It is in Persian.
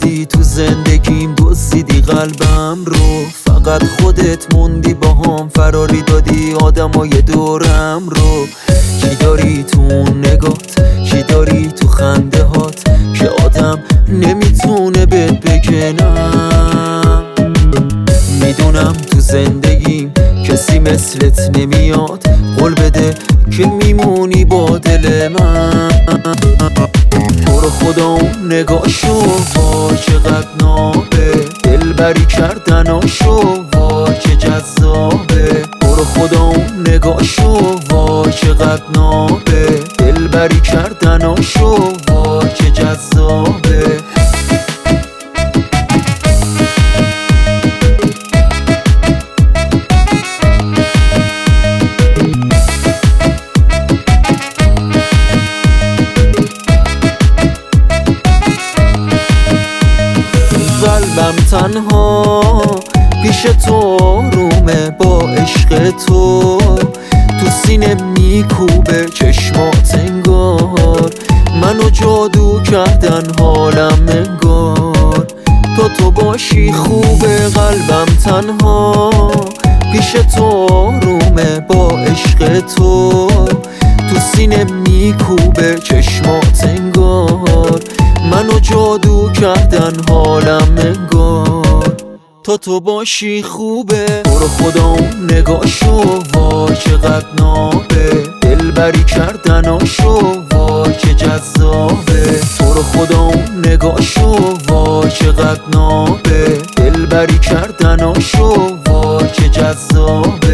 اومدی تو زندگیم دزدیدی قلبم رو، فقط خودت موندی باهام، فراری دادی آدمای دورم رو. چی داری تو اون نگات، چی داری تو خنده هات که آدم نمیتونه بهت بگه نه؟ میدونم تو زندگیم کسی مثلت نمیاد، قول بده که میمونی با دل من. تو رو خدا اون نگاشو وای چقدر نابه، دلبری کردناشو وای چه جذابه. تو رو خدا اون نگاشو وای چقدر نابه، دلبری کردناشو وای چه جذابه. قلبم تنها پیش تو رومه، با عشق تو تو سینه میکوبه چشمات انگار، منو جادو کردن حالم انگار. تو باشی خوبه، قلبم تنها پیش تو رومه، با عشق تو تو سینه میکوبه چشمات انگار، منو جادو کردن حالم انگار. تو باشی خوبه. تو رو خدا اون نگاشو وای چقدر نابه، دلبری کردناشو وای چه جذابه. تو رو خدا اون نگاشو وای چقدر نابه، دلبری کردناشو وای چه جذابه.